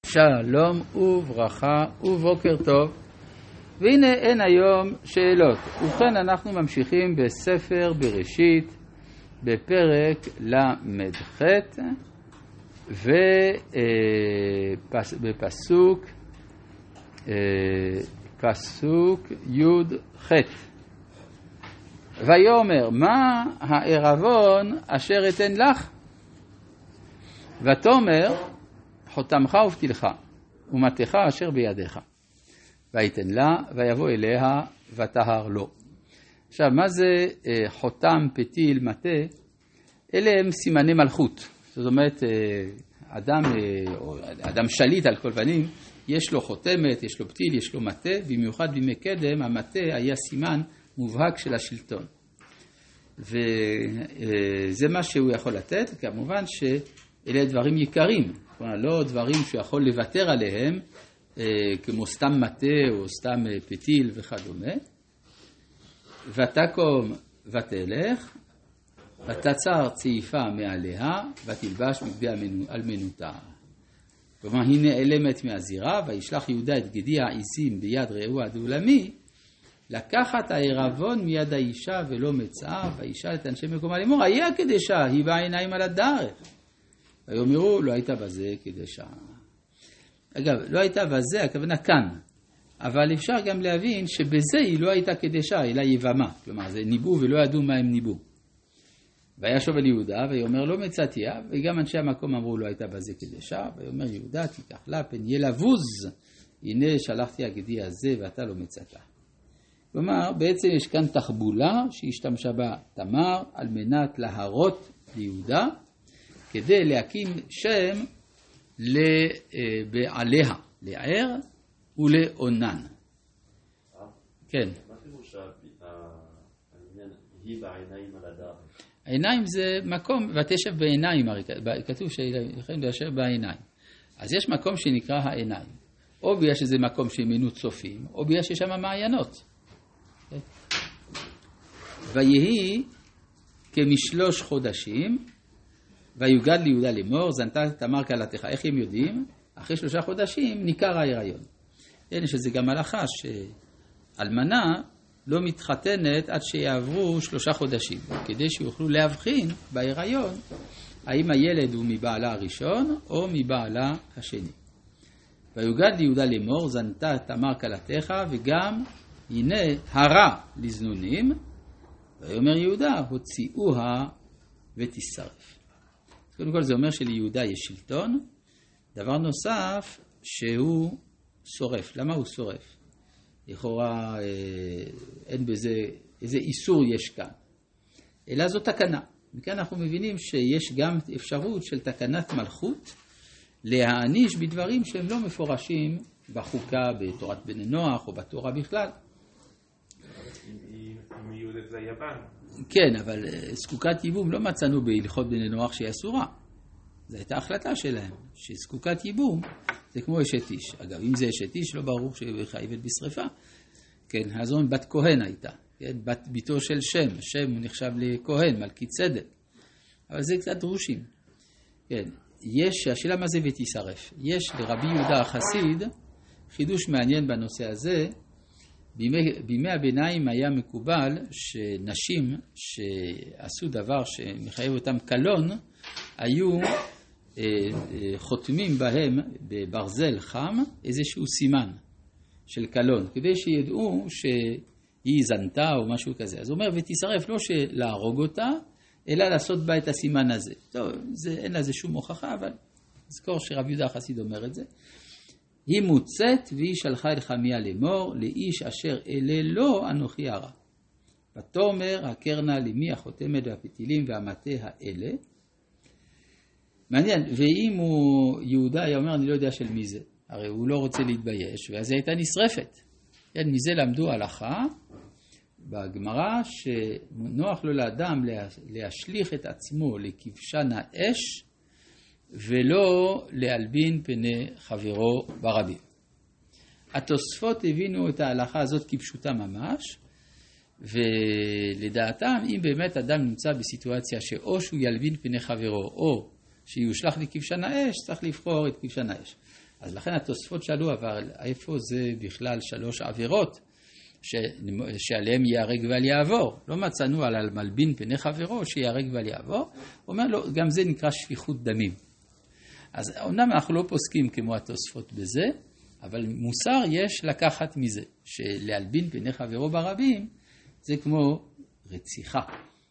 שלום וברכה ובוקר טוב. והנה אין היום שאלות. ובכן אנחנו ממשיכים בספר בראשית בפרק למ"ח ובפסוק י"ח. ויאמר מה הערבון אשר אתן לך? ותאמר חותמך ופתילך ומתך אשר בידיך. ויתן לה ויבוא אליה וטהר לו. עכשיו מה זה חותם, פתיל, מטה? אלה הם סימני מלכות. זאת אומרת אדם שליט על כל פנים, יש לו חותמת, יש לו פתיל, יש לו מטה, במיוחד בימי קדם המטה היה סימן מובהק של השלטון. וזה מה שהוא יכול לתת, כמובן שאלה דברים יקרים, כלומר לא דברים שהוא יכול לוותר עליהם, כמו סתם מטה או סתם פתיל וכדומה. ותקום ותלך, ותצר צעיפה מעליה, ותלבש בגדי אלמנותה. כלומר היא נעלמת מהזירה, וישלח יהודה את גדי העיזים ביד רעהו הדולמי, לקחת הערבון מיד האישה ולא מצאה, וישאל את אנשי מקומה לאמור, היה קדשה, היא בעיניים על הדרך. ויאמרו, לא הייתה בזה קדשה. אגב, לא הייתה בזה, הכוונה כאן. אבל אפשר גם להבין שבזה היא לא הייתה קדשה, אלא יבמה. כלומר, זה ניבאו ולא ידעו מה הם ניבאו. וישוב אל יהודה, ויאמר לא מצאתיה, וגם אנשי המקום אמרו לא הייתה בזה קדשה, ויאמר יהודה, תיקח לה פן ילבוז, הנה שלחתי הגדי הזה ואתה לא מצאתה. כלומר, בעצם יש כאן תחבולה שהשתמשה בה תמר על מנת להראות ליהודה, כדי להקים שם לבעליה, לער ולעונן. כן. מה פירוש העניין היא בעיניים על הדרך? העיניים זה מקום, ותשב בעיניים, כתוב שיכולים לשב בעיניים. אז יש מקום שנקרא העיניים. או בגלל שזה מקום שימנו צופים, או בגלל שיש שם מעיינות. ויהי כמשלוש חודשים, ויוגד ליהודה לאמור, זנתה תמר כלתך. איך הם יודעים? אחרי 3 חודשים ניכר ההיריון. יש שזה גם הלכה שאלמנה לא מתחתנת עד שיעברו 3 חודשים, כדי שיוכלו להבחין בהיריון האם הילד הוא מבעלה הראשון או מבעלה השני. ויוגד ליהודה לאמור, זנתה תמר כלתך, וגם הנה הרע לזנונים, ויאמר יהודה, הוציאוה ותשרף. קודם כל זה אומר שליהודה יש שלטון. דבר נוסף שהוא שורף. למה הוא שורף? לכאורה אין בזה, איזה איסור יש כאן. אלא זו תקנה. וכאן אנחנו מבינים שיש גם אפשרות של תקנת מלכות להעניש בדברים שהם לא מפורשים בחוקה, בתורת בני נוח או בתורה בכלל. אם יהודה זה יוון. כן, אבל זקוקת ייבום לא מצאנו בהלכות בני נוח שהיא אסורה. זו הייתה החלטה שלהם, שזקוקת ייבום זה כמו אשת איש. אגב, אם זה אשת איש, לא ברור שהיא חייבת בשריפה. כן, הזו בת כהן הייתה, כן, בת ביתו של שם. שם הוא נחשב לכהן, מלכי צדק. אבל זה קצת דרושים. כן, השאלה מה זה ותשרף. יש לרבי יהודה החסיד חידוש מעניין בנושא הזה. בימי הביניים היה מקובל שנשים שעשו דבר שמחייב אותם קלון, היו חותמים בהם בברזל חם איזשהו סימן של קלון, כדי שידעו שהיא זנתה או משהו כזה. אז הוא אומר ותשרף, לא להרוג אותה, אלא לעשות בה את הסימן הזה. טוב, אין לזה שום הוכחה, אבל נזכור שרבי יהודה החסיד אומר את זה. היא מוצאת והיא שלחה אל חמיה לאמור, לאיש אשר אלה לא אנוכי הרע. ותאמר הקרנה למי החותמת והפתילים והמטה האלה. מעניין, ואם הוא יהודה היה אומר אני לא יודע של מי זה, הרי הוא לא רוצה להתבייש, ואז היא הייתה נשרפת. כן, מזה למדו הלכה בגמרא שנוח לו לאדם להשליך את עצמו לכבשן האש, ולא להלבין פני חברו ברבים. התוספות הבינו את ההלכה הזאת כפשוטה ממש, ולדעתם אם באמת אדם נמצא בסיטואציה שאו שהוא ילבין פני חברו או שיושלח לכבשן האש, צריך לבחור את כבשן האש. אז לכן התוספות שאלו, אבל איפה זה בכלל 3 עבירות שעליהם ייהרג ואל יעבור? לא מצאנו על מלבין פני חברו שיהרג ואל יעבור. הוא אומר לו, גם זה נקרא שפיכות דמים. אז אומנם אנחנו לא פוסקים כמו התוספות בזה, אבל מוסר יש לקחת מזה, שלהלבין פני חברו ברבים, זה כמו רציחה.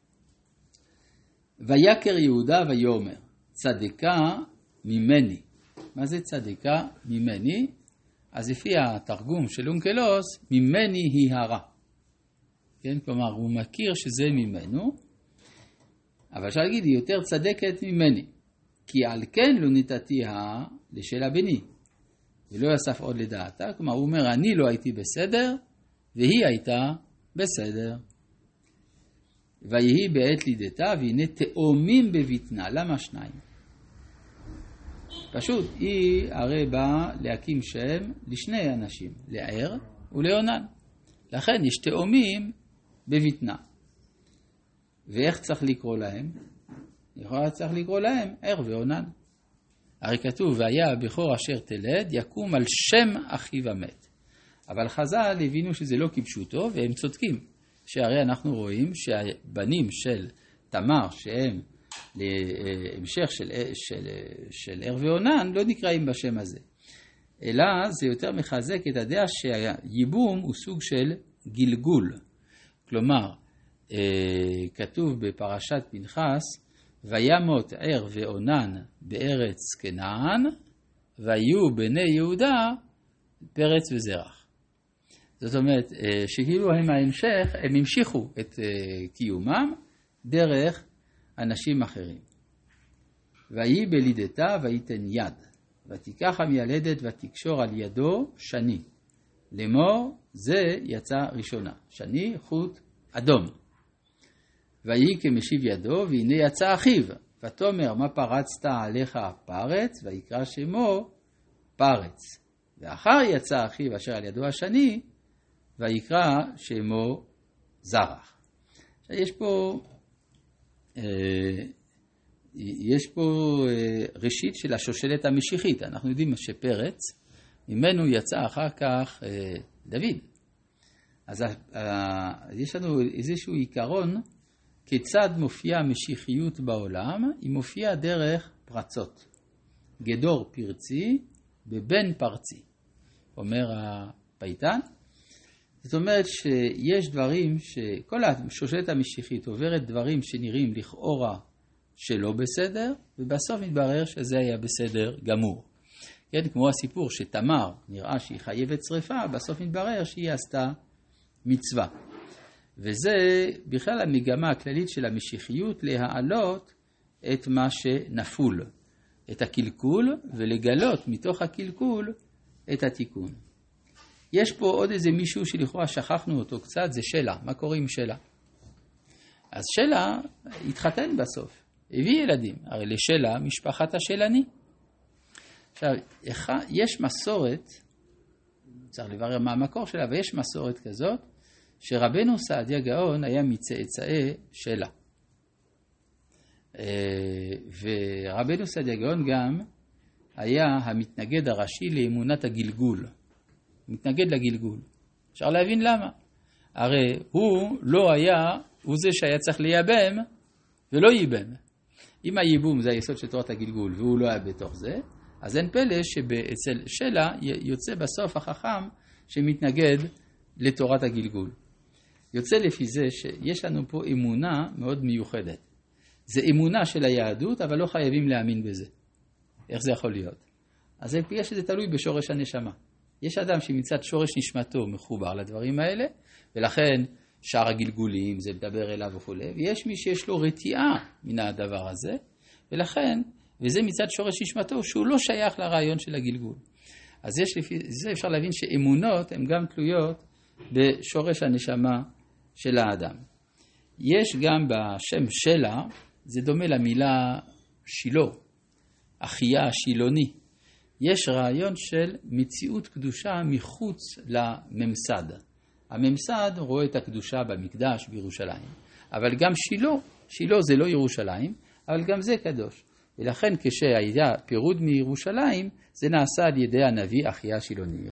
ויקר יהודה ויאמר, צדקה ממני. מה זה צדקה ממני? אז לפי התרגום של אונקלוס, ממני היא הרע. כן? כלומר, הוא מכיר שזה ממנו, אבל אפשר להגיד, היא יותר צדקת ממני. כי על כן לא נתתיה לשאלה בני, ולא יסף עוד לדעתה. כלומר, הוא אומר, אני לא הייתי בסדר, והיא הייתה בסדר. ויהי בעת לידתה, והנה תאומים בבטנה. למה 2? פשוט, היא הרי באה להקים שם לשני אנשים, לער ולעונן. לכן יש תאומים בבטנה. ואיך צריך לקרוא להם? לכאורה צריך לקרוא להם ער ועונן. הרי כתוב, והיה הבכור אשר תלד, יקום על שם אחיו המת. אבל חז"ל הבינו שזה לא כפשוטו, והם צודקים. שהרי אנחנו רואים שהבנים של תמר, שהם להמשך של ער ועונן, לא נקראים בשם הזה. אלא זה יותר מחזק את הדעה שהייבום הוא סוג של גלגול. כלומר, כתוב בפרשת פנחס, וימות ער ועונן בארץ כנען, והיו בני יהודה פרץ וזרח. זאת אומרת, שכאילו הם ההמשך, הם המשיכו את קיומם דרך אנשים אחרים. ויהי בלידתה ויתן יד, ותיקח המילדת ותקשור על ידו שני. לאמור, זה יצא ראשונה. שני, חוט אדום. ויהי כמשיב ידו, והנה יצא אחיו. ותאמר, מה פרצת עליך פרץ? ויקרא שמו פרץ. ואחר יצא אחיו אשר על ידו השני, ויקרא שמו זרח. יש פה ראשית של השושלת המשיחית. אנחנו יודעים שפרץ, ממנו יצא אחר כך דוד. אז יש לנו איזשהו עיקרון, כיצד מופיעה משיחיות בעולם? היא מופיעה דרך פרצות. גדור פרצי בבן פרצי, אומר הפייטן. זאת אומרת שיש דברים שכל השושלת המשיחית עוברת דברים שנראים לכאורה שלא בסדר, ובסוף מתברר שזה היה בסדר גמור. כן, כמו הסיפור שתמר נראה שהיא חייבת שריפה, בסוף מתברר שהיא עשתה מצווה. וזה בכלל המגמה הכללית של המשיחיות להעלות את מה שנפול, את הקלקול, ולגלות מתוך הקלקול את התיקון. יש פה עוד איזה מישהו שלכאורה שכחנו אותו קצת, זה שלה. מה קורה עם שלה? אז שלה התחתן בסוף, הביא ילדים. הרי לשלה משפחת השלני. עכשיו, יש מסורת, צריך לברר מה המקור שלה, ויש מסורת כזאת, שרבנו סעדיה גאון היה מצאצאי שלה. ורבנו סעדיה גאון גם היה המתנגד הראשי לאמונת הגלגול. מתנגד לגלגול. אפשר להבין למה. הרי הוא לא היה, הוא זה שהיה צריך לייבם ולא ייבם. אם הייבום זה היסוד של תורת הגלגול והוא לא היה בתוך זה, אז אין פלא שאצל שלה יוצא בסוף החכם שמתנגד לתורת הגלגול. יוצא לפי זה שיש לנו פה אמונה מאוד מיוחדת. זה אמונה של היהדות, אבל לא חייבים להאמין בזה. איך זה יכול להיות? אז יש שזה תלוי בשורש הנשמה. יש אדם שמצד שורש נשמתו מחובר לדברים האלה, ולכן שאר הגלגולים זה לדבר אליו וכו'. ויש מי שיש לו רתיעה מן הדבר הזה, ולכן, וזה מצד שורש נשמתו, שהוא לא שייך לרעיון של הגלגול. אז זה אפשר להבין שאמונות הן גם תלויות בשורש הנשמה של האדם. יש גם בשם שלה, זה דומה למילה שילה, אחיה השילוני. יש רעיון של מציאות קדושה מחוץ לממסד. הממסד רואה את הקדושה במקדש בירושלים. אבל גם שילה זה לא ירושלים, אבל גם זה קדוש. ולכן כשהיה פירוד מירושלים, זה נעשה על ידי הנביא אחיה השילוני.